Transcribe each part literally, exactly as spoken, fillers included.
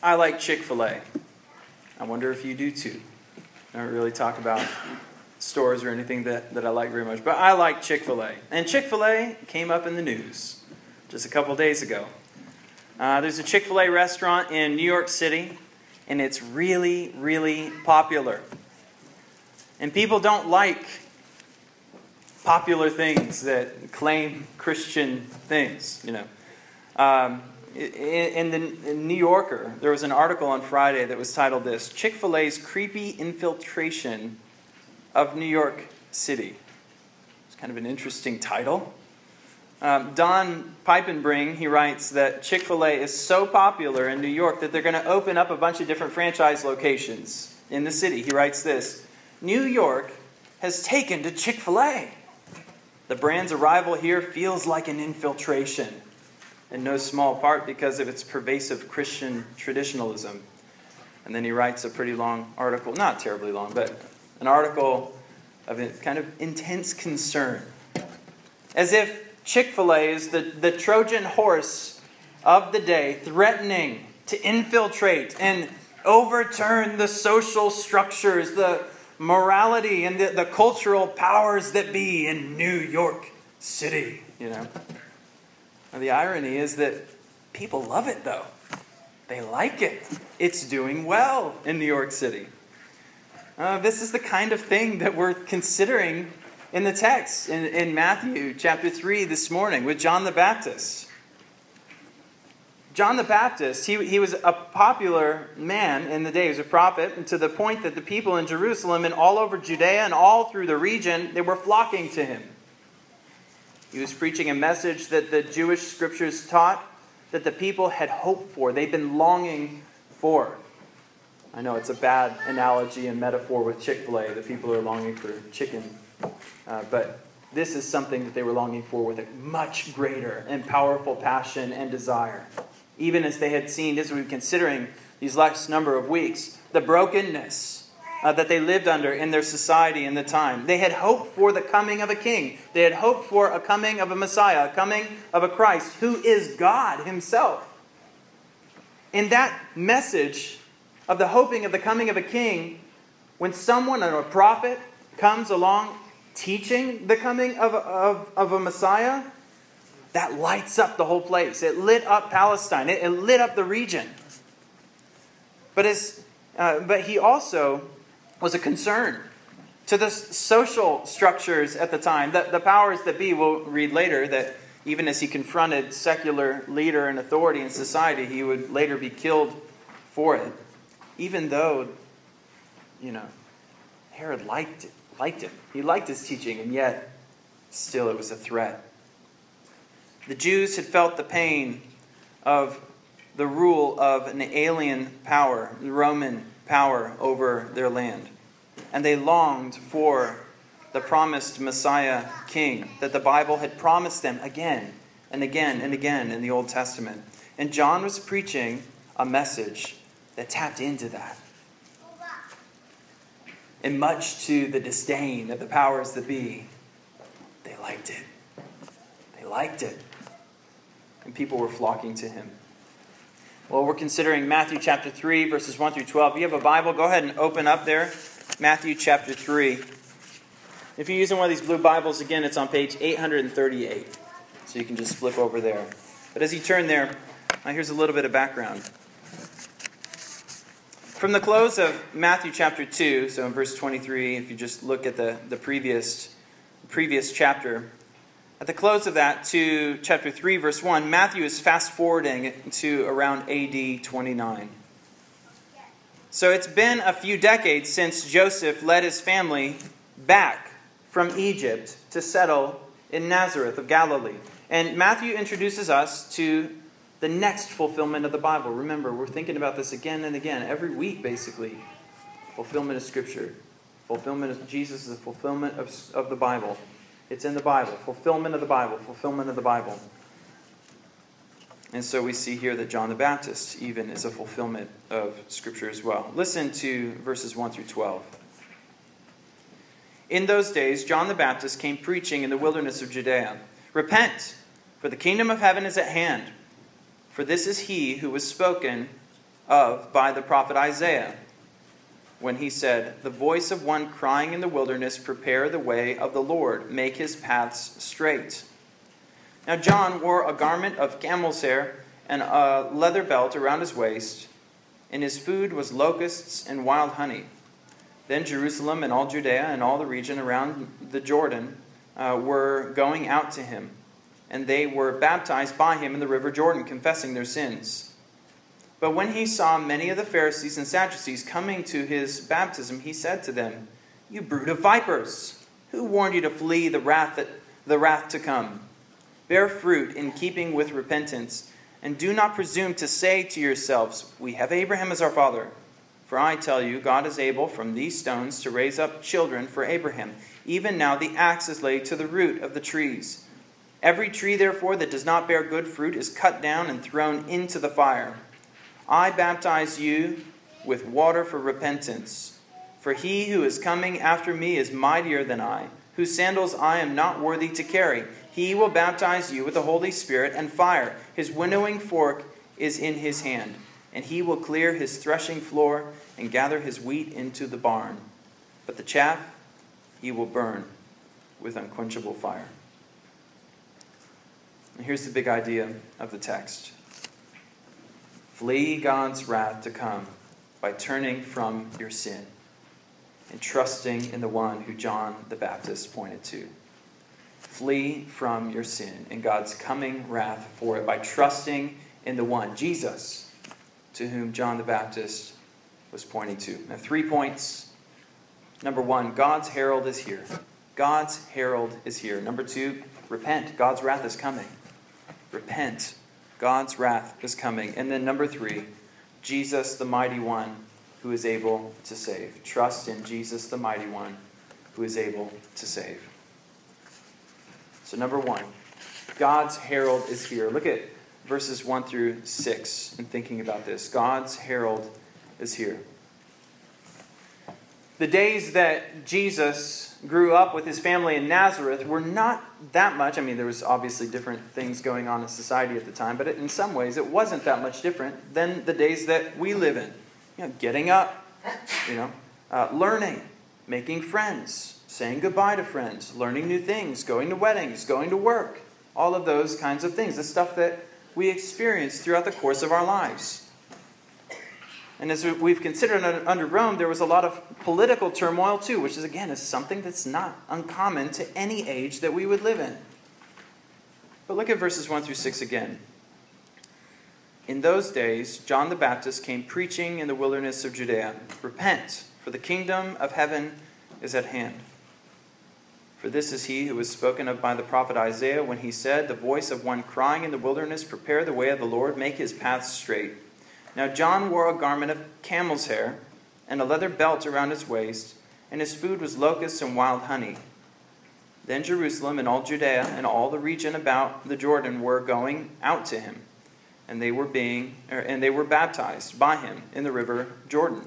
I like Chick-fil-A. I wonder if you do too. I don't really talk about stores or anything that, that I like very much, but I like Chick-fil-A. And Chick-fil-A came up in the news just a couple days ago. Uh, there's a Chick-fil-A restaurant in New York City, and it's really, really popular. And people don't like popular things that claim Christian things, you know. Um, in the in New Yorker, there was an article on Friday that was titled this, Chick-fil-A's Creepy Infiltration of New York City. It's kind of an interesting title. Um, Don Piepenbring, he writes that Chick-fil-A is so popular in New York that they're going to open up a bunch of different franchise locations in the city. He writes this, New York has taken to Chick-fil-A. The brand's arrival here feels like an infiltration, in no small part because of its pervasive Christian traditionalism. And then he writes a pretty long article, not terribly long, but an article of a kind of intense concern. As if Chick-fil-A is the, the Trojan horse of the day, threatening to infiltrate and overturn the social structures, the morality, and the, the cultural powers that be in New York City, you know. And the irony is that people love it, though. They like it. It's doing well in New York City. Uh, this is the kind of thing that we're considering in the text in, in Matthew chapter three this morning with John the Baptist. John the Baptist, he, he was a popular man in the day. He was a prophet, and to the point that the people in Jerusalem and all over Judea and all through the region, they were flocking to him. He was preaching a message that the Jewish scriptures taught that the people had hoped for. They'd been longing for. I know it's a bad analogy and metaphor with Chick-fil-A. The people are longing for chicken. Uh, but this is something that they were longing for with a much greater and powerful passion and desire. Even as they had seen, as we've been considering these last number of weeks, the brokenness Uh, that they lived under in their society in the time. They had hoped for the coming of a king. They had hoped for a coming of a Messiah, a coming of a Christ who is God himself. In that message of the hoping of the coming of a king, when someone, or a prophet, comes along teaching the coming of, of, of a Messiah, that lights up the whole place. It lit up Palestine. It, it lit up the region. But, as, uh, but he also was a concern to the social structures at the time. The, the powers that be, we'll read later, that even as he confronted secular leader and authority in society, he would later be killed for it. Even though, you know, Herod liked it, liked him. He liked his teaching, and yet still it was a threat. The Jews had felt the pain of the rule of an alien power, the Roman power over their land. And they longed for the promised Messiah king that the Bible had promised them again and again and again in the Old Testament. And John was preaching a message that tapped into that. And much to the disdain of the powers that be, they liked it. They liked it. And people were flocking to him. Well, we're considering Matthew chapter three, verses one through twelve. If you have a Bible, go ahead and open up there. Matthew chapter three. If you're using one of these blue Bibles, again, it's on page eight thirty-eight. So you can just flip over there. But as you turn there, here's a little bit of background. From the close of Matthew chapter two, so in verse twenty-three, if you just look at the, the previous, previous chapter, at the close of that to chapter three, verse one, Matthew is fast-forwarding to around A D twenty-nine. So it's been a few decades since Joseph led his family back from Egypt to settle in Nazareth of Galilee. And Matthew introduces us to the next fulfillment of the Bible. Remember, we're thinking about this again and again, every week basically. Fulfillment of Scripture. Fulfillment of Jesus is the fulfillment of, of the Bible. It's in the Bible. Fulfillment of the Bible. Fulfillment of the Bible. And so we see here that John the Baptist even is a fulfillment of Scripture as well. Listen to verses one through twelve. In those days, John the Baptist came preaching in the wilderness of Judea. Repent, for the kingdom of heaven is at hand. For this is he who was spoken of by the prophet Isaiah, when he said, "The voice of one crying in the wilderness, prepare the way of the Lord, make his paths straight." Now John wore a garment of camel's hair and a leather belt around his waist, and his food was locusts and wild honey. Then Jerusalem and all Judea and all the region around the Jordan uh, were going out to him, and they were baptized by him in the river Jordan, confessing their sins. But when he saw many of the Pharisees and Sadducees coming to his baptism, he said to them, "You brood of vipers, who warned you to flee the wrath that, the wrath to come? Bear fruit in keeping with repentance, and do not presume to say to yourselves, 'We have Abraham as our father.' For I tell you, God is able from these stones to raise up children for Abraham. Even now the axe is laid to the root of the trees. Every tree, therefore, that does not bear good fruit is cut down and thrown into the fire. I baptize you with water for repentance. For he who is coming after me is mightier than I, whose sandals I am not worthy to carry. He will baptize you with the Holy Spirit and fire. His winnowing fork is in his hand, and he will clear his threshing floor and gather his wheat into the barn. But the chaff he will burn with unquenchable fire." And here's the big idea of the text. Flee God's wrath to come by turning from your sin and trusting in the one who John the Baptist pointed to. Flee from your sin and God's coming wrath for it by trusting in the one, Jesus, to whom John the Baptist was pointing to. Now, three points. Number one, God's herald is here. God's herald is here. Number two, repent. God's wrath is coming. Repent. God's wrath is coming. And then number three, Jesus, the mighty one who is able to save. Trust in Jesus, the mighty one who is able to save. So number one, God's herald is here. Look at verses one through six in thinking about this. God's herald is here. The days that Jesus grew up with his family in Nazareth were not that much. I mean, there was obviously different things going on in society at the time, but in some ways it wasn't that much different than the days that we live in. You know, getting up, you know, uh, learning, making friends, saying goodbye to friends, learning new things, going to weddings, going to work, all of those kinds of things. The stuff that we experience throughout the course of our lives. And as we've considered under Rome, there was a lot of political turmoil too, which is, again, is something that's not uncommon to any age that we would live in. But look at verses one through six again. In those days, John the Baptist came preaching in the wilderness of Judea, "Repent, for the kingdom of heaven is at hand." For this is he who was spoken of by the prophet Isaiah when he said, "The voice of one crying in the wilderness, prepare the way of the Lord, make his paths straight." Now John wore a garment of camel's hair and a leather belt around his waist, and his food was locusts and wild honey. Then Jerusalem and all Judea and all the region about the Jordan were going out to him, and they were being er, and they were baptized by him in the river Jordan.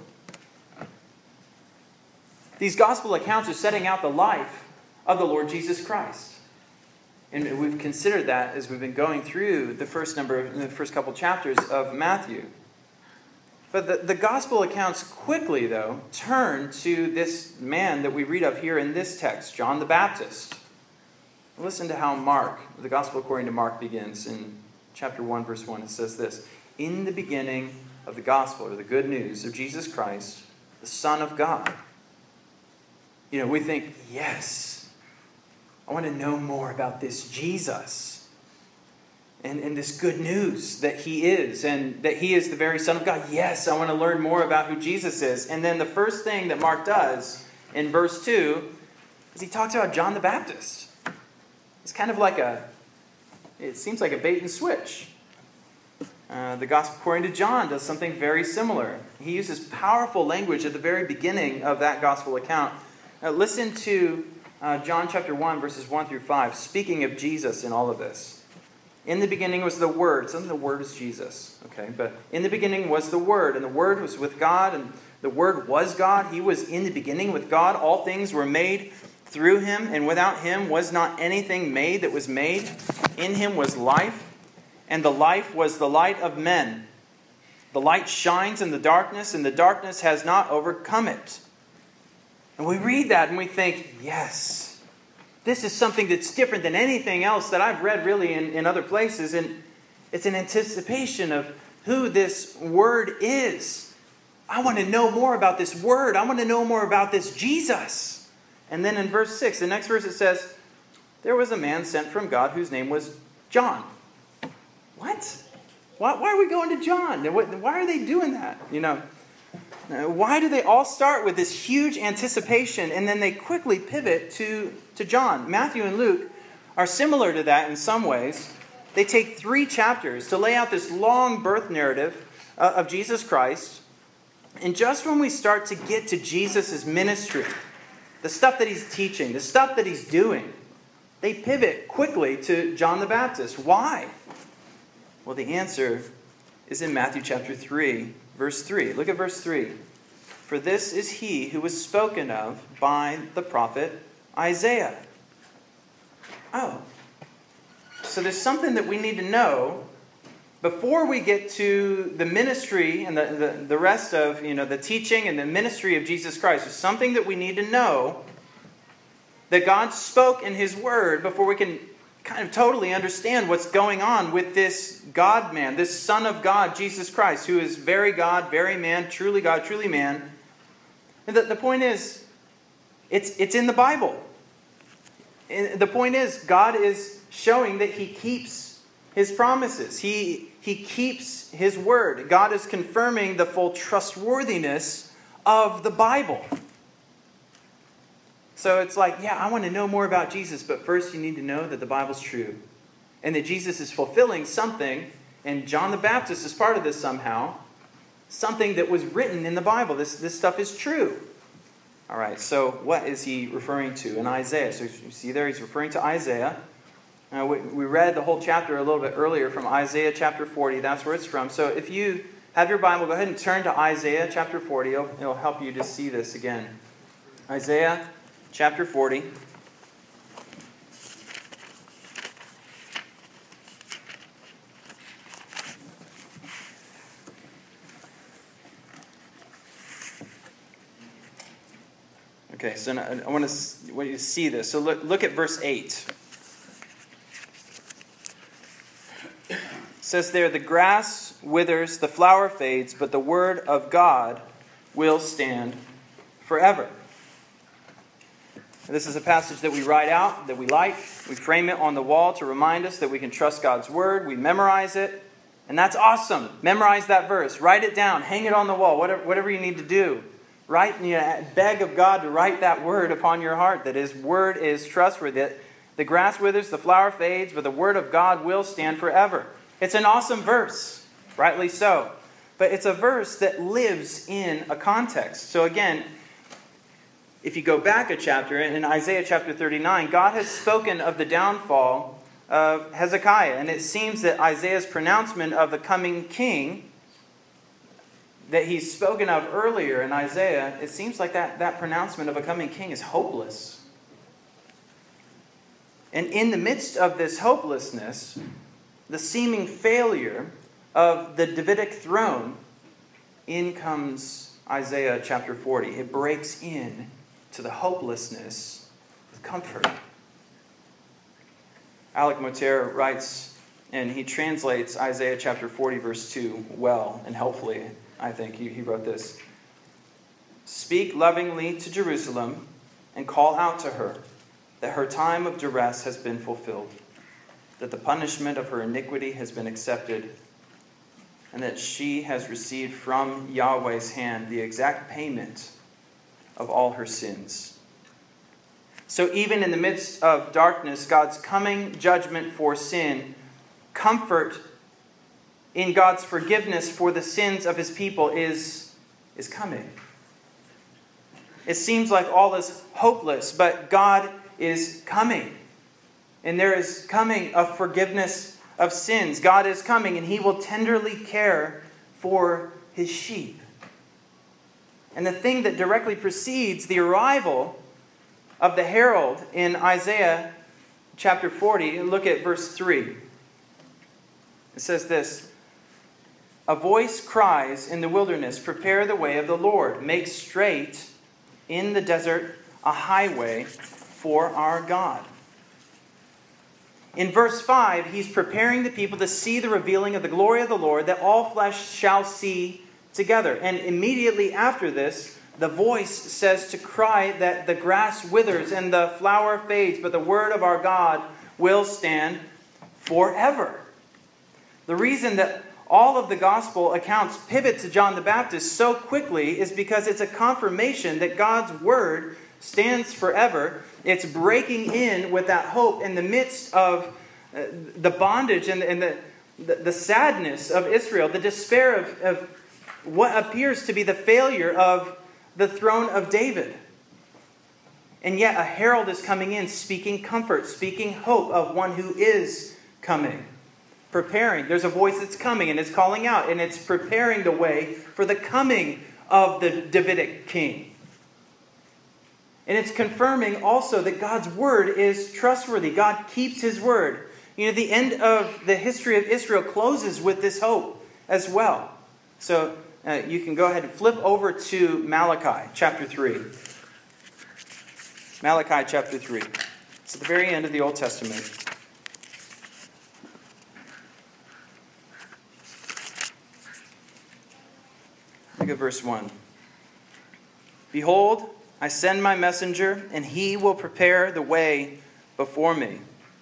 These gospel accounts are setting out the life of the Lord Jesus Christ. And we've considered that as we've been going through the first number, the first couple chapters of Matthew. But the, the gospel accounts quickly, though, turn to this man that we read of here in this text, John the Baptist. Listen to how Mark, the gospel according to Mark, begins in chapter one, verse one. It says this: "In the beginning of the gospel, or the good news of Jesus Christ, the Son of God." You know, we think, yes, I want to know more about this Jesus. And, and this good news that he is, and that he is the very Son of God. Yes, I want to learn more about who Jesus is. And then the first thing that Mark does in verse two is he talks about John the Baptist. It's kind of like a, it seems like a bait and switch. Uh, the Gospel according to John does something very similar. He uses powerful language at the very beginning of that Gospel account. Now listen to uh, John chapter one, verses one through five, speaking of Jesus in all of this. "In the beginning was the Word." Some of the Word is Jesus. Okay, but in the beginning was the Word, and the Word was with God, and the Word was God. He was in the beginning with God. All things were made through him, and without him was not anything made that was made. In him was life, and the life was the light of men. The light shines in the darkness, and the darkness has not overcome it. And we read that and we think, yes, this is something that's different than anything else that I've read really in, in other places. And it's an anticipation of who this Word is. I want to know more about this Word. I want to know more about this Jesus. And then in verse six, the next verse it says, there was a man sent from God whose name was John. What? Why, why are we going to John? Why are they doing that? You know, why do they all start with this huge anticipation and then they quickly pivot to, to John? Matthew and Luke are similar to that in some ways. They take three chapters to lay out this long birth narrative of Jesus Christ. And just when we start to get to Jesus' ministry, the stuff that he's teaching, the stuff that he's doing, they pivot quickly to John the Baptist. Why? Well, the answer is in Matthew chapter three, verse three. Look at verse three. For this is he who was spoken of by the prophet Isaiah. Oh, so there's something that we need to know before we get to the ministry and the, the, the rest of, you know, the teaching and the ministry of Jesus Christ. There's something that we need to know that God spoke in his word before we can kind of totally understand what's going on with this God-man, this Son of God, Jesus Christ, who is very God, very man, truly God, truly man. And the, the point is, it's, it's in the Bible. And the point is, God is showing that he keeps his promises. He, he keeps his word. God is confirming the full trustworthiness of the Bible. So it's like, yeah, I want to know more about Jesus, but first you need to know that the Bible's true. And that Jesus is fulfilling something, and John the Baptist is part of this somehow, something that was written in the Bible. This, this stuff is true. All right, so what is he referring to in Isaiah? So you see there, he's referring to Isaiah. Uh, we, we read the whole chapter a little bit earlier from Isaiah chapter forty. That's where it's from. So if you have your Bible, go ahead and turn to Isaiah chapter forty. It'll, it'll help you to see this again. Isaiah chapter forty. Okay, so I want to want you to see this. So look, look at verse eight. It says there, the grass withers, the flower fades, but the word of God will stand forever. This is a passage that we write out, that we like. We frame it on the wall to remind us that we can trust God's word. We memorize it. And that's awesome. Memorize that verse. Write it down. Hang it on the wall. Whatever, whatever you need to do. Write, you know, beg of God to write that word upon your heart, that his word is trustworthy. The grass withers, the flower fades, but the word of God will stand forever. It's an awesome verse. Rightly so. But it's a verse that lives in a context. So again, if you go back a chapter, in Isaiah chapter thirty-nine, God has spoken of the downfall of Hezekiah. And it seems that Isaiah's pronouncement of the coming king that he's spoken of earlier in Isaiah, it seems like that, that pronouncement of a coming king is hopeless. And in the midst of this hopelessness, the seeming failure of the Davidic throne, in comes Isaiah chapter forty. It breaks in to the hopelessness with comfort. Alec Motyer writes, and he translates Isaiah chapter forty, verse two well and helpfully, I think. He, he wrote this. Speak lovingly to Jerusalem and call out to her that her time of duress has been fulfilled, that the punishment of her iniquity has been accepted, and that she has received from Yahweh's hand the exact payment of all her sins. So even in the midst of darkness, God's coming judgment for sin, comfort in God's forgiveness for the sins of his people is, is coming. It seems like all is hopeless, but God is coming. And there is coming a forgiveness of sins. God is coming, and he will tenderly care for his sheep. And the thing that directly precedes the arrival of the herald in Isaiah chapter forty, look at verse three. It says this, A voice cries in the wilderness, prepare the way of the Lord. Make straight in the desert a highway for our God. In verse five, he's preparing the people to see the revealing of the glory of the Lord, that all flesh shall see together. And immediately after this, the voice says to cry that the grass withers and the flower fades, but the word of our God will stand forever. The reason that all of the gospel accounts pivot to John the Baptist so quickly is because it's a confirmation that God's word stands forever. It's breaking in with that hope in the midst of uh, the bondage and, and the, the, the sadness of Israel, the despair of, of what appears to be the failure of the throne of David. And yet a herald is coming in, speaking comfort, speaking hope of one who is coming. Preparing. There's a voice that's coming and it's calling out and it's preparing the way for the coming of the Davidic king. And it's confirming also that God's word is trustworthy. God keeps his word. You know, the end of the history of Israel closes with this hope as well. So uh, you can go ahead and flip over to Malachi chapter three. Malachi chapter three. It's at the very end of the Old Testament. Look at verse one. Behold, I send my messenger, and he will prepare the way before me.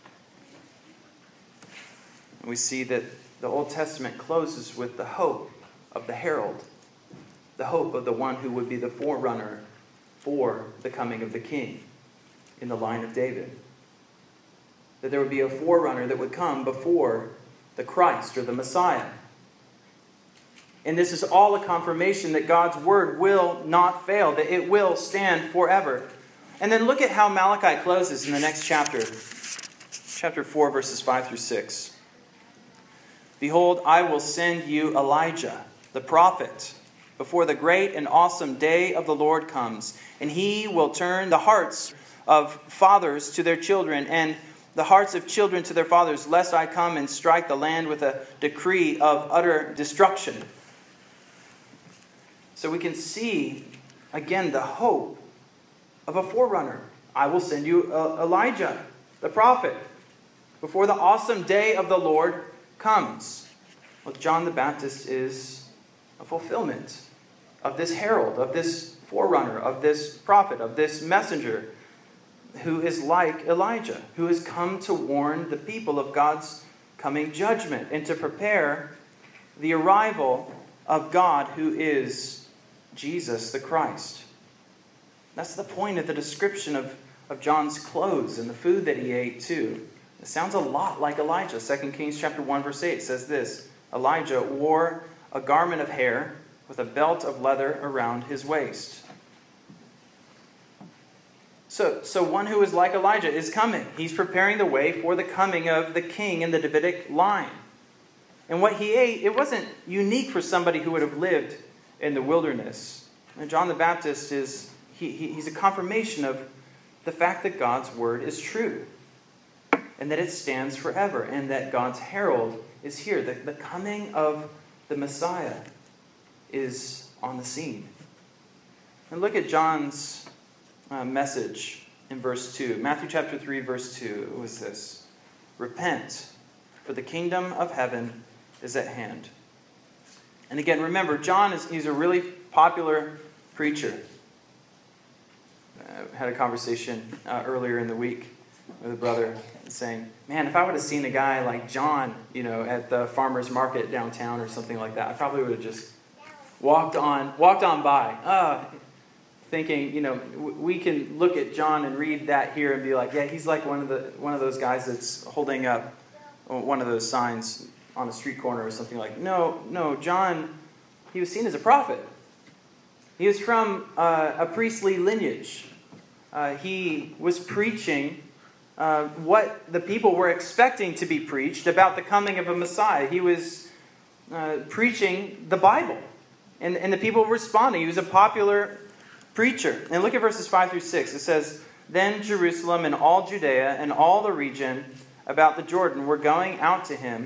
And we see that the Old Testament closes with the hope of the herald, the hope of the one who would be the forerunner for the coming of the king in the line of David. That there would be a forerunner that would come before the Christ or the Messiah. And this is all a confirmation that God's word will not fail, that it will stand forever. And then look at how Malachi closes in the next chapter. Chapter four, verses five through six. Behold, I will send you Elijah, the prophet, before the great and awesome day of the Lord comes. And he will turn the hearts of fathers to their children, and the hearts of children to their fathers, lest I come and strike the land with a decree of utter destruction. So we can see, again, the hope of a forerunner. I will send you Elijah, the prophet, before the awesome day of the Lord comes. Well, John the Baptist is a fulfillment of this herald, of this forerunner, of this prophet, of this messenger, who is like Elijah, who has come to warn the people of God's coming judgment and to prepare the arrival of God, who is Jesus the Christ. That's the point of the description of, of John's clothes and the food that he ate too. It sounds a lot like Elijah. Second Kings chapter one verse eight says this: Elijah wore a garment of hair with a belt of leather around his waist. So, so one who is like Elijah is coming. He's preparing the way for the coming of the king in the Davidic line. And what he ate, it wasn't unique for somebody who would have lived in the wilderness. And John the Baptist is, he, he, he's a confirmation of the fact that God's word is true. And that it stands forever. And that God's herald is here. The, the coming of the Messiah is on the scene. And look at John's uh, message in verse two. Matthew chapter three, verse two. It was this: Repent, for the kingdom of heaven is at hand. And again, remember, John is he's a really popular preacher. I had a conversation uh, earlier in the week with a brother saying, man, if I would have seen a guy like John, you know, at the farmer's market downtown or something like that, I probably would have just walked on, walked on by, uh, thinking, you know, we can look at John and read that here and be like, yeah, he's like one of the one of those guys that's holding up one of those signs on a street corner or something like. No, no, John, he was seen as a prophet. He was from uh, a priestly lineage. Uh, he was preaching uh, what the people were expecting to be preached about the coming of a Messiah. He was uh, preaching the Bible. And, and the people were responding. He was a popular preacher. And look at verses five through six. It says, Then Jerusalem and all Judea and all the region about the Jordan were going out to him,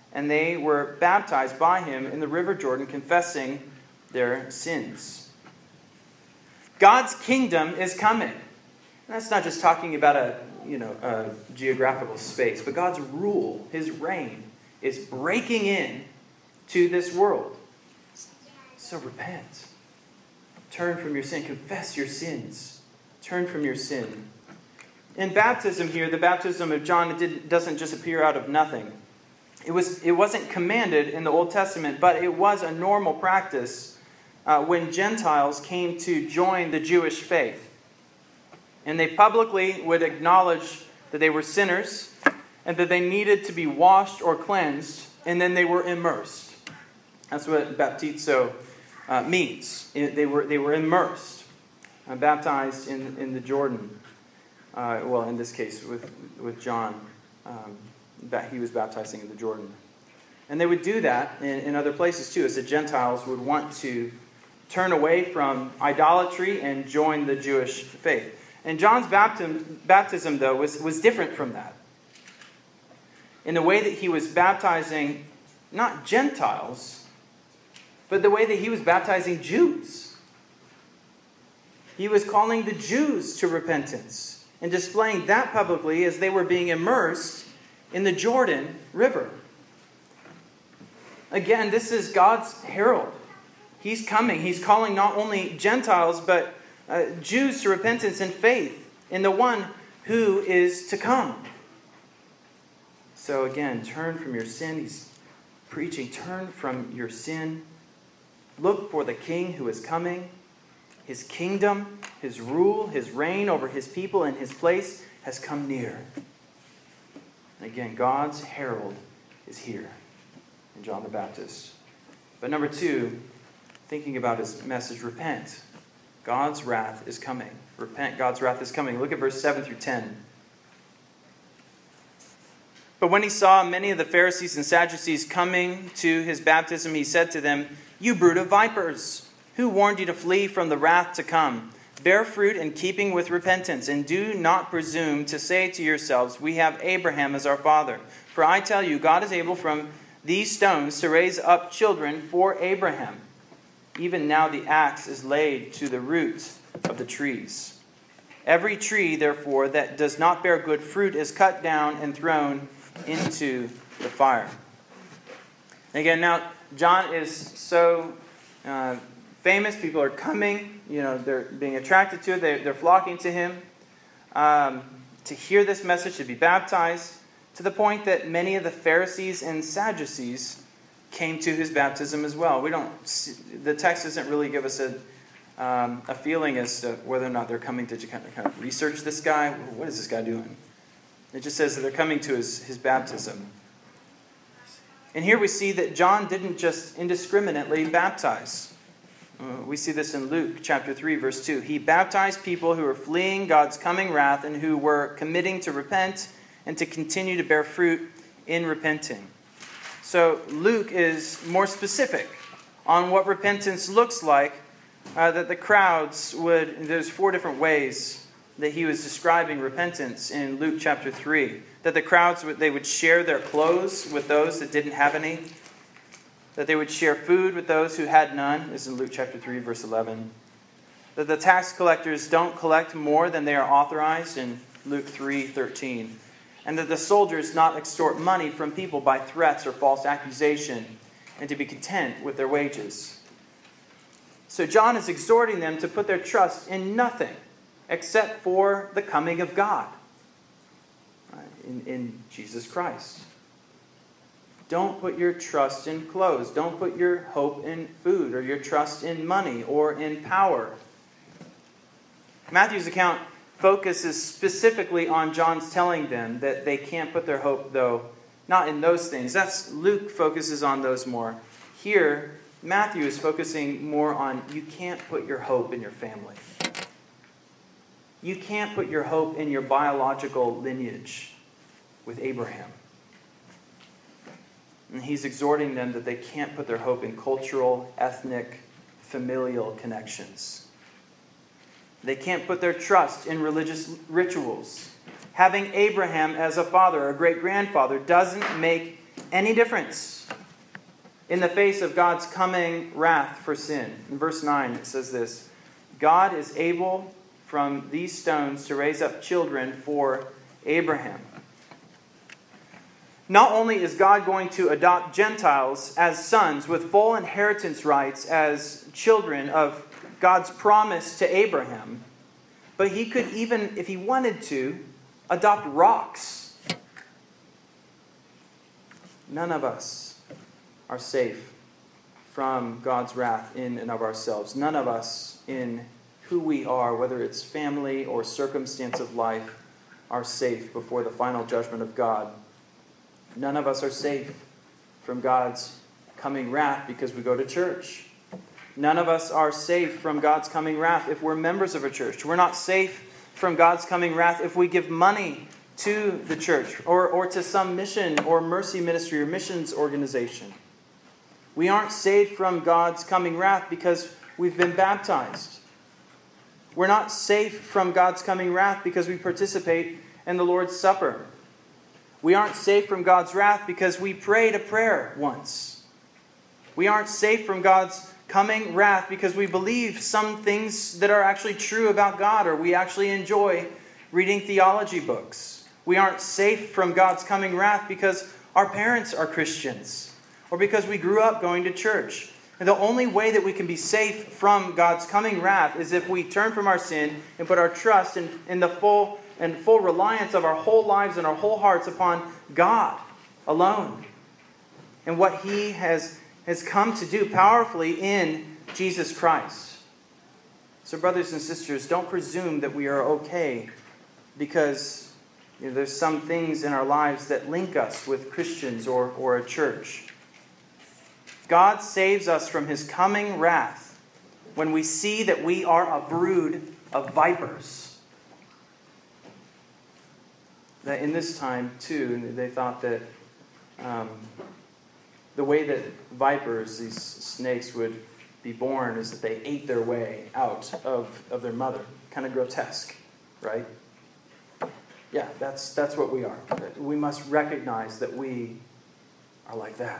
and they were baptized by him in the river Jordan, confessing their sins. God's kingdom is coming. And that's not just talking about a, you know, a geographical space, but God's rule, his reign, is breaking in to this world. So repent. Turn from your sin. Confess your sins. Turn from your sin. In baptism here, the baptism of John, it didn't, doesn't just appear out of nothing. It, was, it wasn't commanded in the Old Testament, but it was a normal practice uh, when Gentiles came to join the Jewish faith. And they publicly would acknowledge that they were sinners and that they needed to be washed or cleansed, and then they were immersed. That's what baptizo uh, means. It, they were they were immersed, uh, baptized in, in the Jordan. Uh, well, in this case, with, with John, um, that he was baptizing in the Jordan. And they would do that in, in other places too, as the Gentiles would want to turn away from idolatry and join the Jewish faith. And John's baptism, baptism though, was, was different from that. In the way that he was baptizing not Gentiles, but the way that he was baptizing Jews. He was calling the Jews to repentance and displaying that publicly as they were being immersed in the Jordan River. Again, this is God's herald. He's coming. He's calling not only Gentiles, but uh, Jews to repentance and faith in the one who is to come. So again, turn from your sin. He's preaching, turn from your sin. Look for the King who is coming. His kingdom, his rule, his reign over his people and his place has come near. And again, God's herald is here in John the Baptist. But number two, thinking about his message, repent. God's wrath is coming. Repent, God's wrath is coming. Look at verse seven through ten. But when he saw many of the Pharisees and Sadducees coming to his baptism, he said to them, "You brood of vipers! Who warned you to flee from the wrath to come? Bear fruit in keeping with repentance, and do not presume to say to yourselves, 'We have Abraham as our father.' For I tell you, God is able from these stones to raise up children for Abraham. Even now the axe is laid to the root of the trees. Every tree, therefore, that does not bear good fruit is cut down and thrown into the fire." Again, now John is so uh, famous. People are coming. You know, they're being attracted to it. They're, they're flocking to him um, to hear this message, to be baptized, to the point that many of the Pharisees and Sadducees came to his baptism as well. We don't. See, the text doesn't really give us a um, a feeling as to whether or not they're coming to kind of, kind of research this guy. What is this guy doing? It just says that they're coming to his, his baptism. And here we see that John didn't just indiscriminately baptize. Uh, we see this in Luke chapter three, verse two. He baptized people who were fleeing God's coming wrath and who were committing to repent and to continue to bear fruit in repenting. So Luke is more specific on what repentance looks like, uh, that the crowds would, there's four different ways that he was describing repentance in Luke chapter three. That the crowds, would they would share their clothes with those that didn't have any. That they would share food with those who had none, is in Luke chapter three, verse eleven. That the tax collectors don't collect more than they are authorized, in Luke three, thirteen. And that the soldiers not extort money from people by threats or false accusation, and to be content with their wages. So John is exhorting them to put their trust in nothing except for the coming of God, in, in Jesus Christ. Don't put your trust in clothes. Don't put your hope in food or your trust in money or in power. Matthew's account focuses specifically on John's telling them that they can't put their hope, though, not in those things. That's Luke focuses on those more. Here, Matthew is focusing more on you can't put your hope in your family. You can't put your hope in your biological lineage with Abraham. And he's exhorting them that they can't put their hope in cultural, ethnic, familial connections. They can't put their trust in religious rituals. Having Abraham as a father or a great-grandfather doesn't make any difference in the face of God's coming wrath for sin. In verse nine it says this, God is able from these stones to raise up children for Abraham. Not only is God going to adopt Gentiles as sons with full inheritance rights as children of God's promise to Abraham, but he could even, if he wanted to, adopt rocks. None of us are safe from God's wrath in and of ourselves. None of us in who we are, whether it's family or circumstance of life, are safe before the final judgment of God. None of us are safe from God's coming wrath because we go to church. None of us are safe from God's coming wrath if we're members of a church. We're not safe from God's coming wrath if we give money to the church or, or to some mission or mercy ministry or missions organization. We aren't saved from God's coming wrath because we've been baptized. We're not safe from God's coming wrath because we participate in the Lord's Supper. We aren't safe from God's wrath because we prayed a prayer once. We aren't safe from God's coming wrath because we believe some things that are actually true about God, or we actually enjoy reading theology books. We aren't safe from God's coming wrath because our parents are Christians, or because we grew up going to church. And the only way that we can be safe from God's coming wrath is if we turn from our sin and put our trust in, in the full and full reliance of our whole lives and our whole hearts upon God alone and what He has, has come to do powerfully in Jesus Christ. So brothers and sisters, don't presume that we are okay because you know, there's some things in our lives that link us with Christians or, or a church. God saves us from His coming wrath when we see that we are a brood of vipers. That in this time, too, they thought that um, the way that vipers, these snakes, would be born is that they ate their way out of, of their mother. Kind of grotesque, right? Yeah, that's that's what we are. We must recognize that we are like that.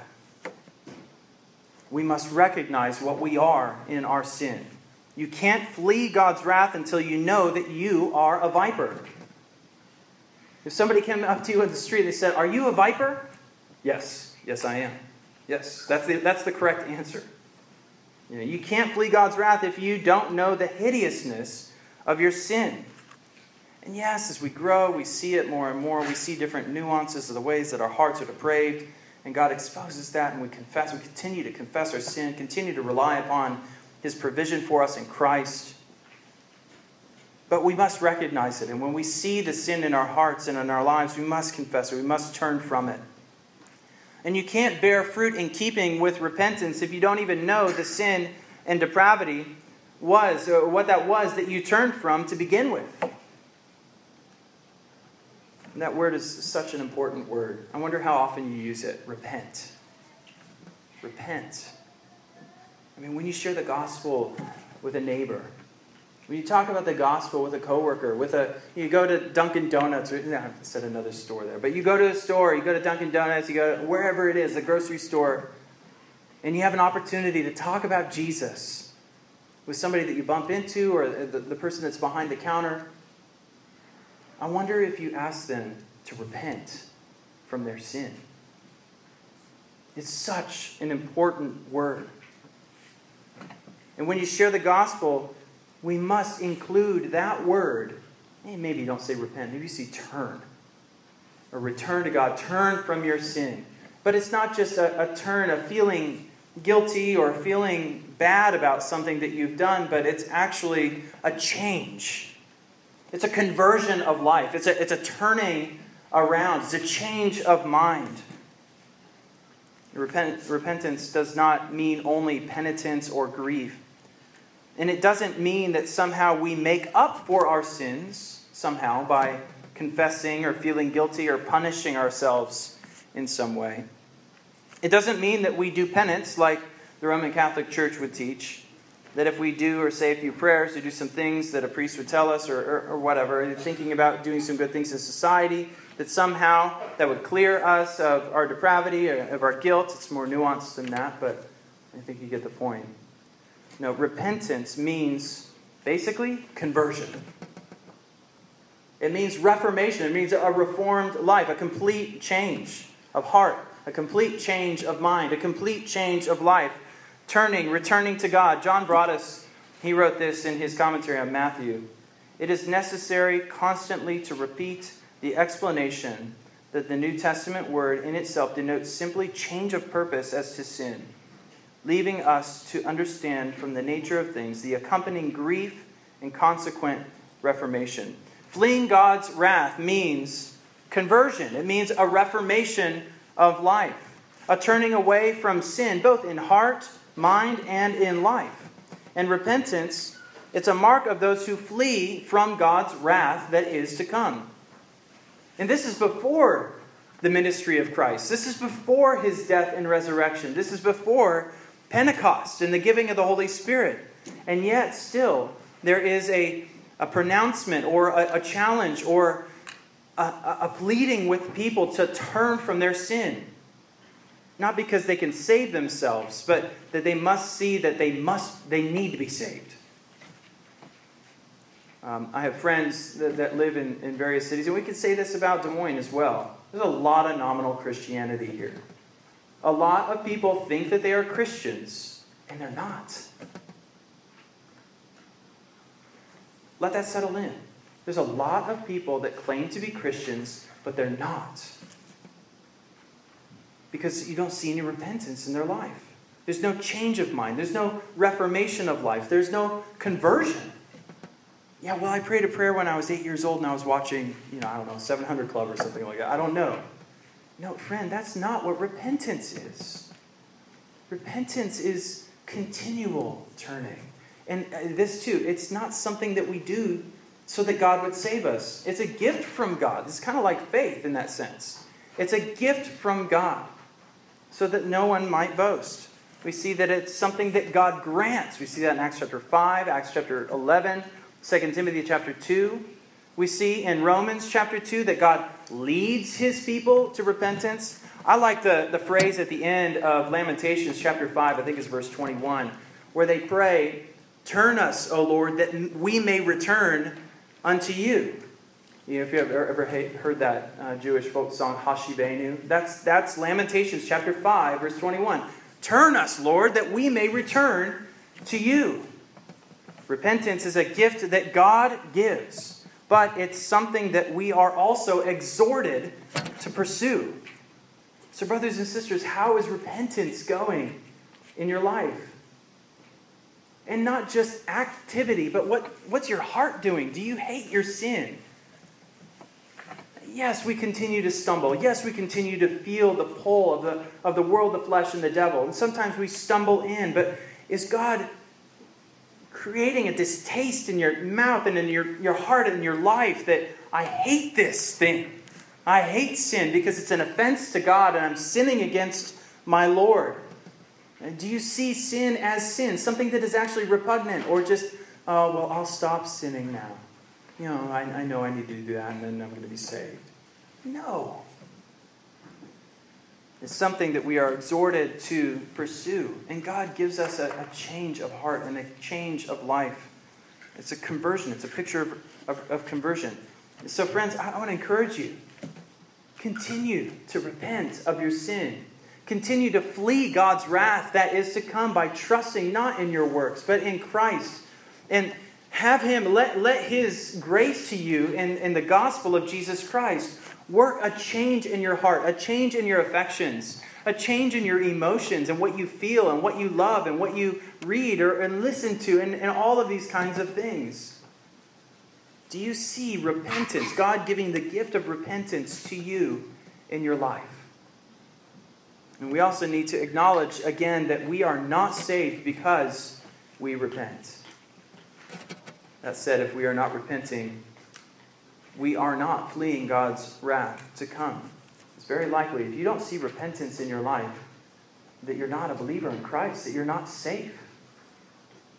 We must recognize what we are in our sin. You can't flee God's wrath until you know that you are a viper. If somebody came up to you in the street and they said, "Are you a viper?" Yes. Yes, I am. Yes, that's the, that's the correct answer. You know, you can't flee God's wrath if you don't know the hideousness of your sin. And yes, as we grow, we see it more and more. We see different nuances of the ways that our hearts are depraved. And God exposes that, and we confess. We continue to confess our sin, continue to rely upon His provision for us in Christ. But we must recognize it. And when we see the sin in our hearts and in our lives, we must confess it. We must turn from it. And you can't bear fruit in keeping with repentance if you don't even know the sin and depravity was, or what that was that you turned from to begin with. And that word is such an important word. I wonder how often you use it. Repent. Repent. I mean, when you share the gospel with a neighbor, when you talk about the gospel with a coworker, with a you go to Dunkin' Donuts, or no, I said another store there, but you go to a store, you go to Dunkin' Donuts, you go to wherever it is, the grocery store, and you have an opportunity to talk about Jesus with somebody that you bump into or the, the person that's behind the counter. I wonder if you ask them to repent from their sin. It's such an important word. And when you share the gospel, we must include that word. Maybe you don't say repent, maybe you say turn. Or return to God, turn from your sin. But it's not just a, a turn of feeling guilty or feeling bad about something that you've done, but it's actually a change. It's a conversion of life. It's a, it's a turning around. It's a change of mind. Repent, repentance does not mean only penitence or grief. And it doesn't mean that somehow we make up for our sins, somehow, by confessing or feeling guilty or punishing ourselves in some way. It doesn't mean that we do penance like the Roman Catholic Church would teach. that if we do or say a few prayers or do some things that a priest would tell us or, or, or whatever, and thinking about doing some good things in society, that somehow that would clear us of our depravity or of our guilt. It's more nuanced than that, but I think you get the point. No, repentance means basically conversion. It means reformation. It means a reformed life, a complete change of heart, a complete change of mind, a complete change of life. Turning, returning to God. John Broadus, he wrote this in his commentary on Matthew. It is necessary constantly to repeat the explanation that the New Testament word in itself denotes simply change of purpose as to sin, leaving us to understand from the nature of things the accompanying grief and consequent reformation. Fleeing God's wrath means conversion. It means a reformation of life, a turning away from sin, both in heart, mind, and in life. And repentance, it's a mark of those who flee from God's wrath that is to come. And this is before the ministry of Christ. This is before his death and resurrection. This is before Pentecost and the giving of the Holy Spirit. And yet still there is a, a pronouncement or a, a challenge or a, a, a pleading with people to turn from their sin. Not because they can save themselves, but that they must see that they must, they need to be saved. Um, I have friends that, that live in, in various cities, and we can say this about Des Moines as well. There's a lot of nominal Christianity here. A lot of people think that they are Christians, and they're not. Let that settle in. There's a lot of people that claim to be Christians, but they're not. Because you don't see any repentance in their life. There's no change of mind. There's no reformation of life. There's no conversion. Yeah, well, I prayed a prayer when I was eight years old and I was watching, you know, I don't know, seven hundred Club or something like that. I don't know. No, friend, that's not what repentance is. Repentance is continual turning. And this too, it's not something that we do so that God would save us. It's a gift from God. It's kind of like faith in that sense. It's a gift from God so that no one might boast. We see that it's something that God grants. We see that in Acts chapter five, Acts chapter eleven, Second Timothy chapter two. We see in Romans chapter two that God leads his people to repentance. I like the, the phrase at the end of Lamentations chapter five, I think it's verse twenty-one, where they pray, "Turn us, O Lord, that we may return unto you." You know, if you have ever heard that uh, Jewish folk song, Hashivenu, that's, that's Lamentations chapter five, verse twenty-one. Turn us, Lord, that we may return to you. Repentance is a gift that God gives, but it's something that we are also exhorted to pursue. So brothers and sisters, how is repentance going in your life? And not just activity, but what, what's your heart doing? Do you hate your sin? Yes, we continue to stumble. Yes, we continue to feel the pull of the, of the world, the flesh, and the devil. And sometimes we stumble in. But is God creating a distaste in your mouth and in your, your heart and in your life that I hate this thing? I hate sin because it's an offense to God and I'm sinning against my Lord. And do you see sin as sin? Something that is actually repugnant, or just, oh, well, I'll stop sinning now. You know, I, I know I need to do that and then I'm going to be saved. No. It's something that we are exhorted to pursue. And God gives us a, a change of heart and a change of life. It's a conversion. It's a picture of, of, of conversion. So friends, I, I want to encourage you. Continue to repent of your sin. Continue to flee God's wrath that is to come by trusting not in your works, but in Christ. And have Him, let, let His grace to you in, in the gospel of Jesus Christ work a change in your heart, a change in your affections, a change in your emotions and what you feel and what you love and what you read or and listen to and, and all of these kinds of things. Do you see repentance, God giving the gift of repentance to you in your life? And we also need to acknowledge again that we are not saved because we repent. That said, if we are not repenting, we are not fleeing God's wrath to come. It's very likely, if you don't see repentance in your life, that you're not a believer in Christ, that you're not safe.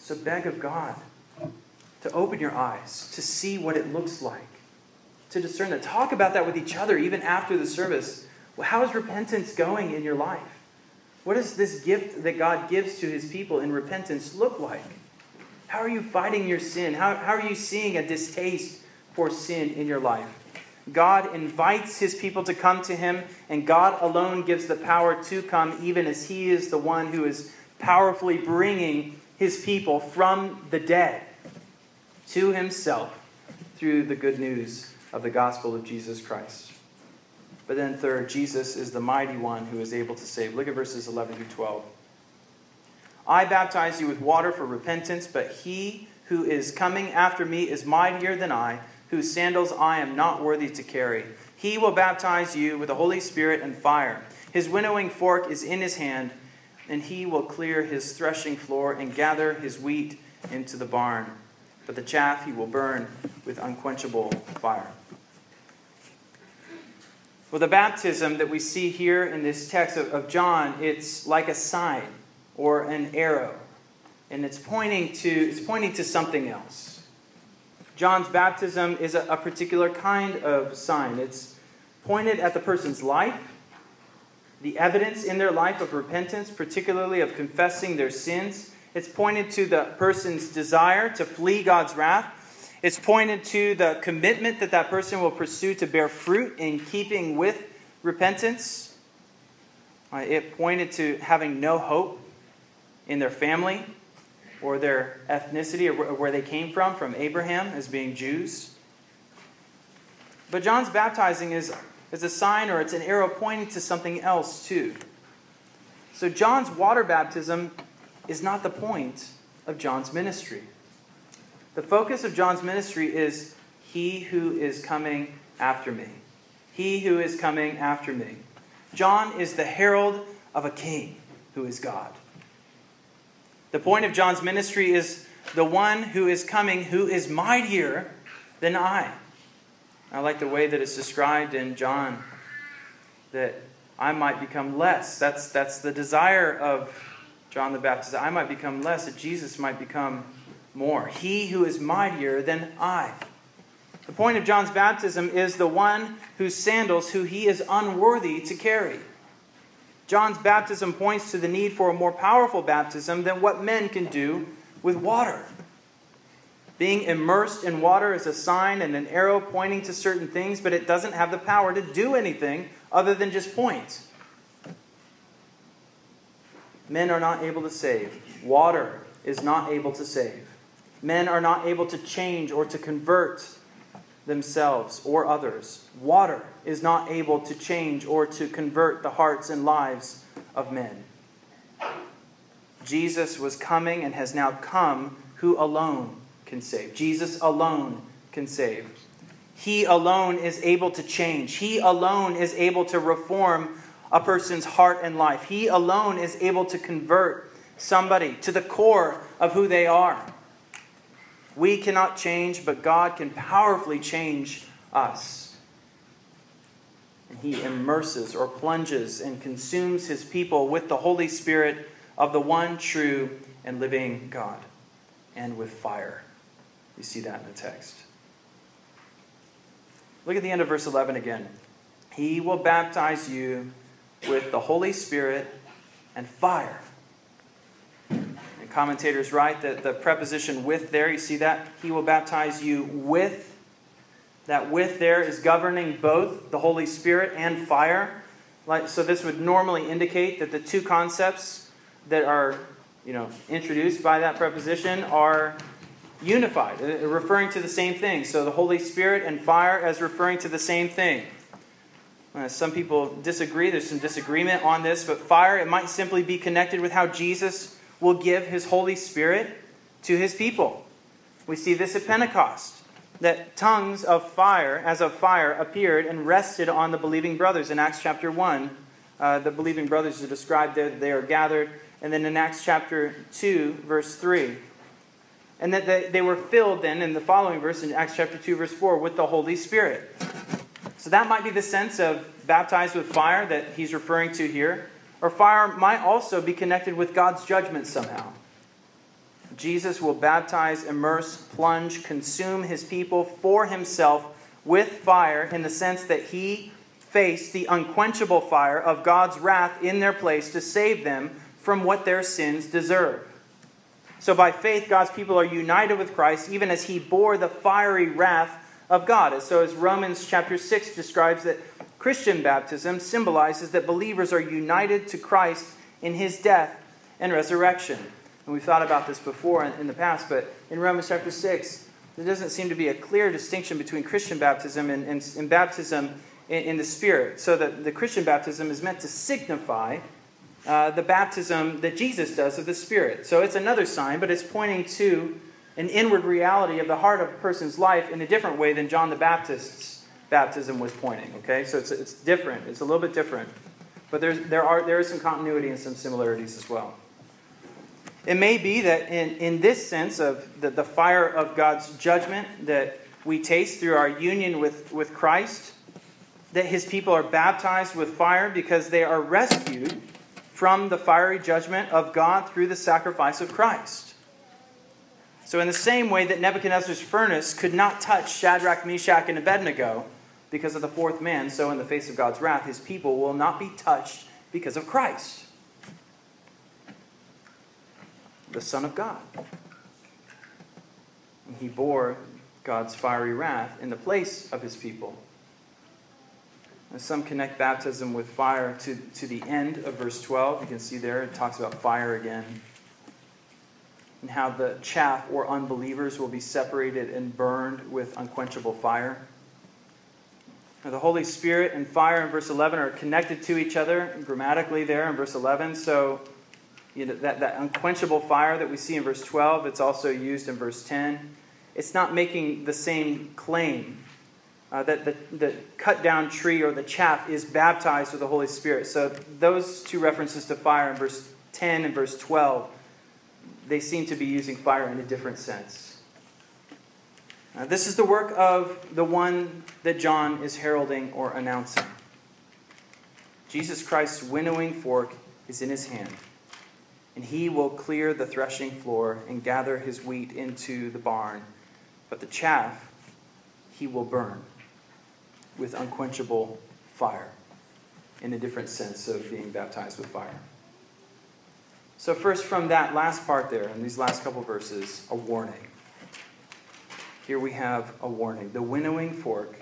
So beg of God to open your eyes, to see what it looks like, to discern that. Talk about that with each other, even after the service. Well, how is repentance going in your life? What does this gift that God gives to his people in repentance look like? How are you fighting your sin? How, how are you seeing a distaste for sin in your life? God invites his people to come to him, and God alone gives the power to come, even as he is the one who is powerfully bringing his people from the dead to himself through the good news of the gospel of Jesus Christ. But then third, Jesus is the mighty one who is able to save. Look at verses eleven through twelve. I baptize you with water for repentance, but he who is coming after me is mightier than I, whose sandals I am not worthy to carry. He will baptize you with the Holy Spirit and fire. His winnowing fork is in his hand, and he will clear his threshing floor and gather his wheat into the barn. But the chaff he will burn with unquenchable fire. Well, the baptism that we see here in this text of, of John, it's like a sign or an arrow. And it's pointing to, it's pointing to something else. John's baptism is a, a particular kind of sign. It's pointed at the person's life, the evidence in their life of repentance, particularly of confessing their sins. It's pointed to the person's desire to flee God's wrath. It's pointed to the commitment that that person will pursue to bear fruit in keeping with repentance. Uh, it pointed to having no hope in their family or their ethnicity or where they came from, from Abraham as being Jews. But John's baptizing is, is a sign, or it's an arrow pointing to something else too. So John's water baptism is not the point of John's ministry. The focus of John's ministry is he who is coming after me. He who is coming after me. John is the herald of a king who is God. The point of John's ministry is the one who is coming who is mightier than I. I like the way that it's described in John, that I might become less. That's, that's the desire of John the Baptist. I might become less, that Jesus might become more. He who is mightier than I. The point of John's baptism is the one whose sandals, who he is unworthy to carry. John's baptism points to the need for a more powerful baptism than what men can do with water. Being immersed in water is a sign and an arrow pointing to certain things, but it doesn't have the power to do anything other than just point. Men are not able to save. Water is not able to save. Men are not able to change or to convert themselves or others. Water is not able to change or to convert the hearts and lives of men. Jesus was coming and has now come, who alone can save. Jesus alone can save. He alone is able to change. He alone is able to reform a person's heart and life. He alone is able to convert somebody to the core of who they are. We cannot change, but God can powerfully change us. And he immerses or plunges and consumes his people with the Holy Spirit of the one true and living God, and with fire. You see that in the text. Look at the end of verse eleven again. He will baptize you with the Holy Spirit and fire. And commentators write that the preposition with there, you see that? He will baptize you with. That with there is governing both the Holy Spirit and fire. Like, so this would normally indicate that the two concepts that are, you know, introduced by that preposition are unified, referring to the same thing. So the Holy Spirit and fire as referring to the same thing. Uh, some people disagree. There's some disagreement on this, but fire, it might simply be connected with how Jesus will give his Holy Spirit to his people. We see this at Pentecost, that tongues of fire, as of fire, appeared and rested on the believing brothers. In Acts chapter one, uh, the believing brothers are described there, they are gathered. And then in Acts chapter two, verse three. And that they, they were filled then, in the following verse, in Acts chapter two, verse four, with the Holy Spirit. So that might be the sense of baptized with fire that he's referring to here. Or fire might also be connected with God's judgment somehow. Jesus will baptize, immerse, plunge, consume his people for himself with fire, in the sense that he faced the unquenchable fire of God's wrath in their place to save them from what their sins deserve. So by faith, God's people are united with Christ, even as he bore the fiery wrath of God. So as Romans chapter six describes that Christian baptism symbolizes that believers are united to Christ in his death and resurrection. And we've thought about this before in the past, but in Romans chapter six, there doesn't seem to be a clear distinction between Christian baptism and, and, and baptism in, in the Spirit. So that the Christian baptism is meant to signify uh, the baptism that Jesus does of the Spirit. So it's another sign, but it's pointing to an inward reality of the heart of a person's life in a different way than John the Baptist's baptism was pointing. Okay, so it's it's different. It's a little bit different, but there's there are there is some continuity and some similarities as well. It may be that in, in this sense of the, the fire of God's judgment that we taste through our union with, with Christ, that his people are baptized with fire because they are rescued from the fiery judgment of God through the sacrifice of Christ. So in the same way that Nebuchadnezzar's furnace could not touch Shadrach, Meshach, and Abednego because of the fourth man, so in the face of God's wrath, his people will not be touched because of Christ, the Son of God. And he bore God's fiery wrath in the place of his people. And some connect baptism with fire to, to the end of verse twelve. You can see there it talks about fire again. And how the chaff or unbelievers will be separated and burned with unquenchable fire. Now, the Holy Spirit and fire in verse eleven are connected to each other grammatically there in verse eleven. So you know, that, that unquenchable fire that we see in verse twelve, it's also used in verse ten. It's not making the same claim uh, that the, the cut down tree or the chaff is baptized with the Holy Spirit. So those two references to fire in verse ten and verse twelve, they seem to be using fire in a different sense. Uh, this is the work of the one that John is heralding or announcing. Jesus Christ's winnowing fork is in his hand, and he will clear the threshing floor and gather his wheat into the barn, but the chaff he will burn with unquenchable fire, in a different sense of being baptized with fire. So first, from that last part there, in these last couple verses, a warning. Here we have a warning. The winnowing fork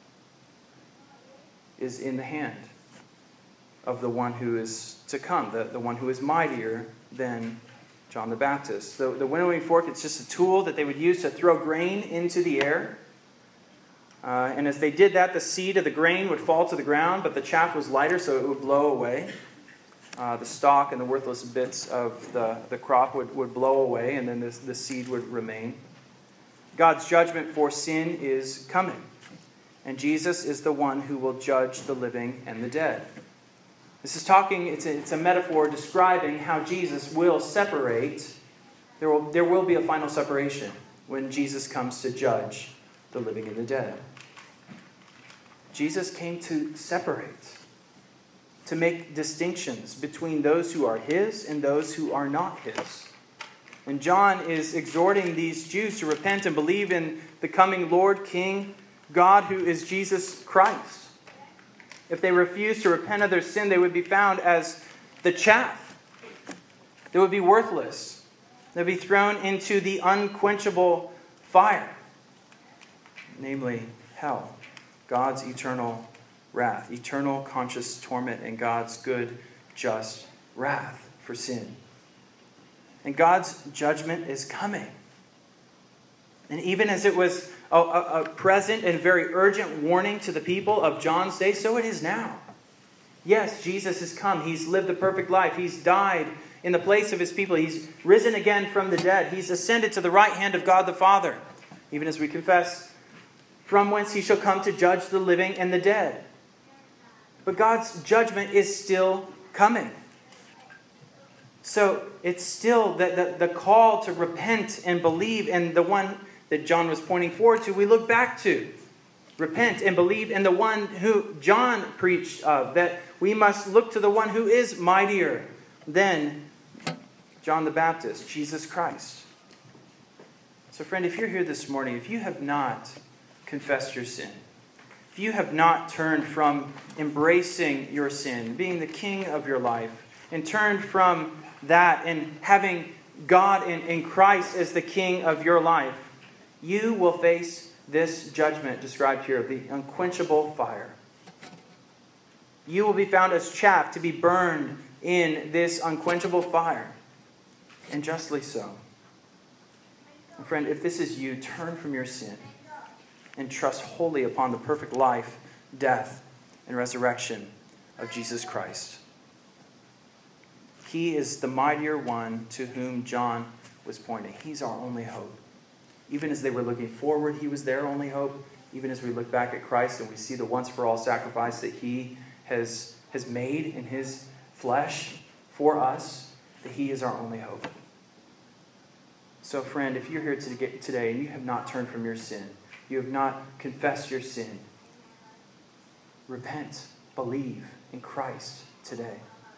is in the hand of the one who is to come, the, the one who is mightier than John the Baptist. The, the winnowing fork, it's just a tool that they would use to throw grain into the air. Uh, and as they did that, the seed of the grain would fall to the ground, but the chaff was lighter, so it would blow away. Uh, the stalk and the worthless bits of the, the crop would, would blow away, and then this, the seed would remain. God's judgment for sin is coming, and Jesus is the one who will judge the living and the dead. This is talking, it's a, it's a metaphor describing how Jesus will separate. There will, there will be a final separation when Jesus comes to judge the living and the dead. Jesus came to separate, to make distinctions between those who are his and those who are not his. And John is exhorting these Jews to repent and believe in the coming Lord, King, God, who is Jesus Christ. If they refuse to repent of their sin, they would be found as the chaff. They would be worthless. They would be thrown into the unquenchable fire, namely hell, God's eternal wrath, eternal conscious torment, and God's good, just wrath for sin. And God's judgment is coming. And even as it was a, a, a present and very urgent warning to the people of John's day, so it is now. Yes, Jesus has come. He's lived the perfect life. He's died in the place of his people. He's risen again from the dead. He's ascended to the right hand of God the Father, even as we confess, from whence he shall come to judge the living and the dead. But God's judgment is still coming. So it's still the, the, the call to repent and believe in the one that John was pointing forward to. We look back to repent and believe in the one who John preached of, that we must look to the one who is mightier than John the Baptist, Jesus Christ. So friend, if you're here this morning, if you have not confessed your sin, if you have not turned from embracing your sin, being the king of your life, and turned from that and having God in, in Christ as the king of your life, you will face this judgment described here, the unquenchable fire. You will be found as chaff to be burned in this unquenchable fire, and justly so. And friend, if this is you, turn from your sin and trust wholly upon the perfect life, death, and resurrection of Jesus Christ. He is the mightier one to whom John was pointing. He's our only hope. Even as they were looking forward, he was their only hope. Even as we look back at Christ and we see the once-for-all sacrifice that he has, has made in his flesh for us, that he is our only hope. So friend, if you're here today and you have not turned from your sin, you have not confessed your sin, repent, believe in Christ today.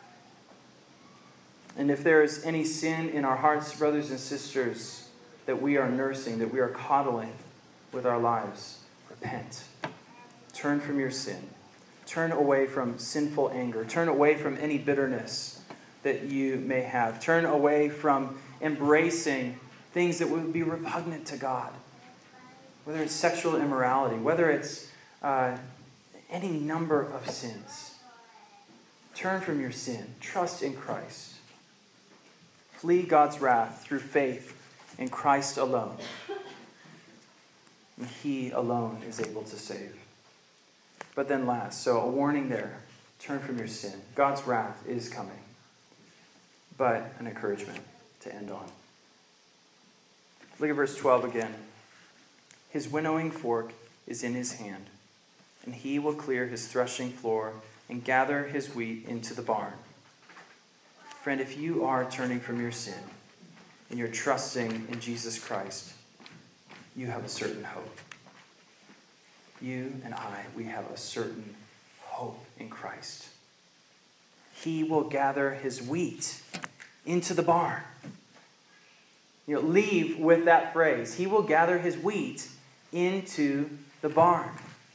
And if there is any sin in our hearts, brothers and sisters, that we are nursing, that we are coddling with our lives, repent. Turn from your sin. Turn away from sinful anger. Turn away from any bitterness that you may have. Turn away from embracing things that would be repugnant to God. Whether it's sexual immorality, whether it's uh, any number of sins. Turn from your sin. Trust in Christ. Flee God's wrath through faith in Christ alone. And he alone is able to save. But then last, so a warning there. Turn from your sin. God's wrath is coming. But an encouragement to end on. Look at verse twelve again. His winnowing fork is in his hand, and he will clear his threshing floor and gather his wheat into the barn. Friend, if you are turning from your sin and you're trusting in Jesus Christ, you have a certain hope. You and I, we have a certain hope in Christ. He will gather his wheat into the barn. You know, leave with that phrase. He will gather his wheat into the barn.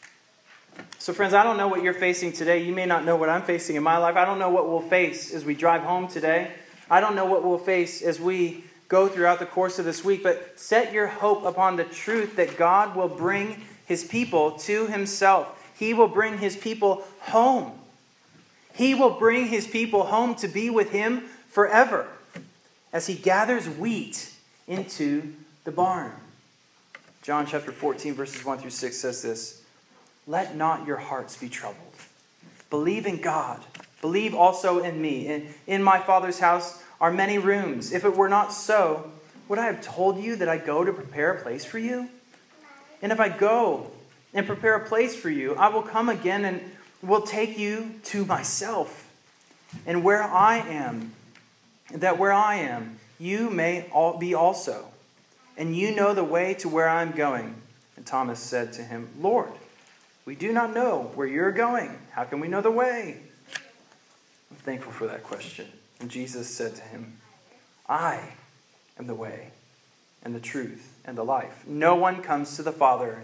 So friends, I don't know what you're facing today. You may not know what I'm facing in my life. I don't know what we'll face as we drive home today. I don't know what we'll face as we go throughout the course of this week. But set your hope upon the truth that God will bring his people to himself. He will bring his people home. He will bring his people home to be with him forever as he gathers wheat into the barn. John chapter fourteen, verses one through six says this: Let not your hearts be troubled. Believe in God. Believe also in me. In, in my Father's house are many rooms. If it were not so, would I have told you that I go to prepare a place for you? And if I go and prepare a place for you, I will come again and will take you to myself. And where I am, that where I am, you may all be also. And you know the way to where I am going. And Thomas said to him, Lord, we do not know where you're going. How can we know the way? I'm thankful for that question. And Jesus said to him, I am the way and the truth and the life. No one comes to the Father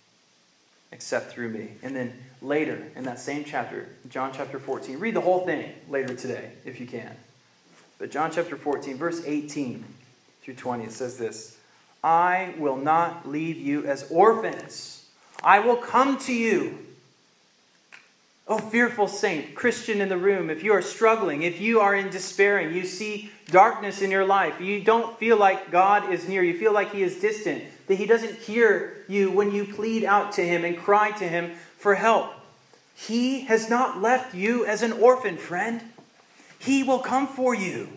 except through me. And then later in that same chapter, John chapter fourteen, read the whole thing later today if you can. But John chapter fourteen, verse eighteen through twenty, it says this: I will not leave you as orphans. I will come to you. Oh, fearful saint, Christian in the room, if you are struggling, if you are in despairing, you see darkness in your life, you don't feel like God is near, you feel like he is distant, that he doesn't hear you when you plead out to him and cry to him for help. He has not left you as an orphan, friend. He will come for you.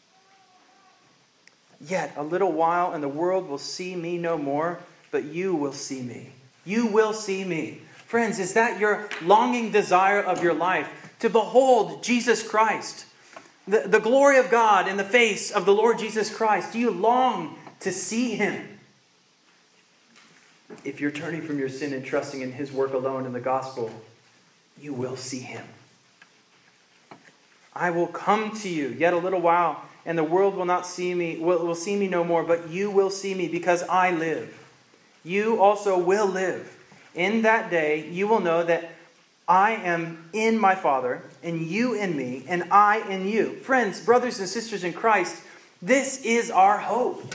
Yet a little while and the world will see me no more, but you will see me. You will see me. Friends, is that your longing desire of your life? To behold Jesus Christ, the, the glory of God in the face of the Lord Jesus Christ. Do you long to see him? If you're turning from your sin and trusting in his work alone in the gospel, you will see him. I will come to you yet a little while, and the world will not see me, will, will see me no more, but you will see me because I live. You also will live. In that day, you will know that I am in my Father, and you in me, and I in you. Friends, brothers and sisters in Christ, this is our hope.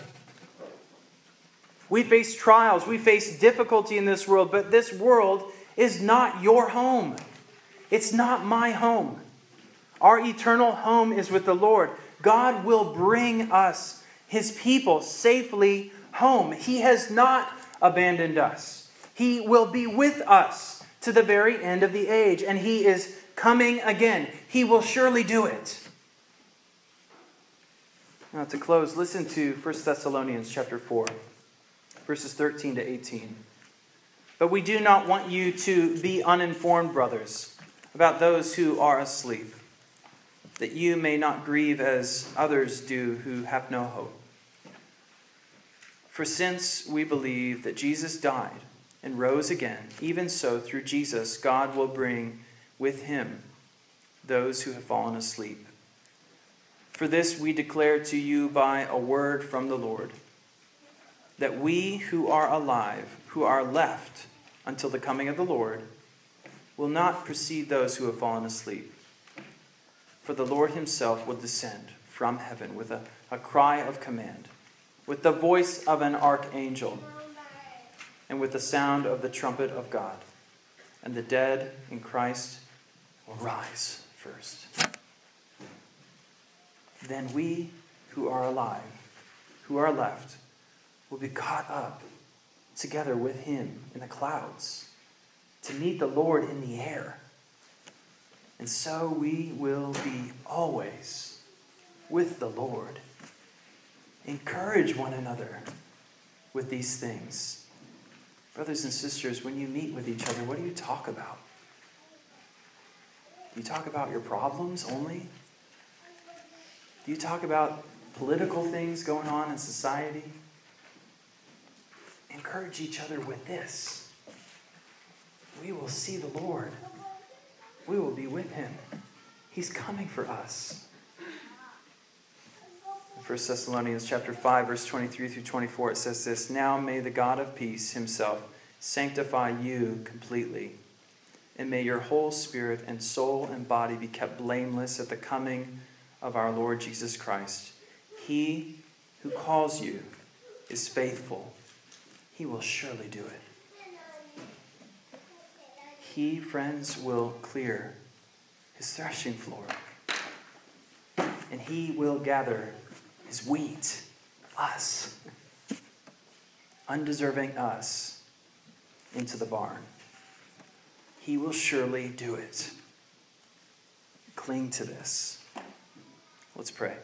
We face trials, we face difficulty in this world, but this world is not your home. It's not my home. Our eternal home is with the Lord. God will bring us, His people, safely home. He has not abandoned us. He will be with us to the very end of the age, and He is coming again. He will surely do it. Now to close, listen to First Thessalonians chapter four, verses thirteen to eighteen. But we do not want you to be uninformed, brothers, about those who are asleep, that you may not grieve as others do who have no hope. For since we believe that Jesus died and rose again, even so through Jesus God will bring with Him those who have fallen asleep. For this we declare to you by a word from the Lord, that we who are alive, who are left until the coming of the Lord, will not precede those who have fallen asleep. For the Lord Himself will descend from heaven with a, a cry of command, with the voice of an archangel, and with the sound of the trumpet of God. And the dead in Christ will rise first. Then we who are alive, who are left, will be caught up together with Him in the clouds to meet the Lord in the air. And so we will be always with the Lord. Encourage one another with these things. Brothers and sisters, when you meet with each other, what do you talk about? Do you talk about your problems only? Do you talk about political things going on in society? Encourage each other with this. We will see the Lord. We will be with Him. He's coming for us. In First Thessalonians chapter five, verse twenty-three through twenty-four, it says this: Now may the God of peace Himself sanctify you completely, and may your whole spirit and soul and body be kept blameless at the coming of our Lord Jesus Christ. He who calls you is faithful. He will surely do it. He, friends, will clear His threshing floor, and He will gather His wheat, us, undeserving us, into the barn. He will surely do it. Cling to this. Let's pray.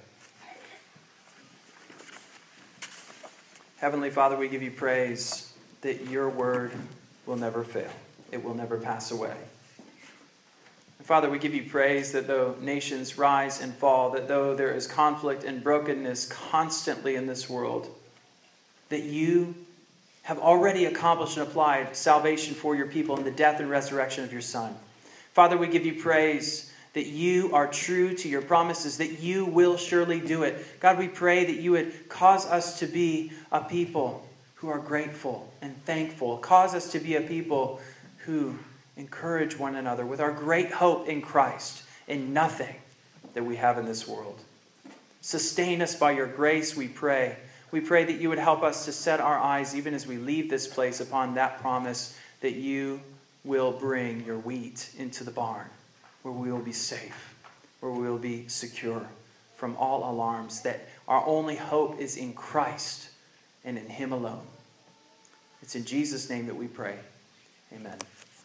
Heavenly Father, we give you praise that your word will never fail. It will never pass away. And Father, we give you praise that though nations rise and fall, that though there is conflict and brokenness constantly in this world, that you have already accomplished and applied salvation for your people in the death and resurrection of your Son. Father, we give you praise that you are true to your promises, that you will surely do it. God, we pray that you would cause us to be a people who are grateful and thankful. Cause us to be a people who encourage one another with our great hope in Christ in nothing that we have in this world. Sustain us by your grace, we pray. We pray that you would help us to set our eyes, even as we leave this place, upon that promise that you will bring your wheat into the barn, where we will be safe, where we will be secure from all alarms, that our only hope is in Christ and in Him alone. It's in Jesus' name that we pray. Amen.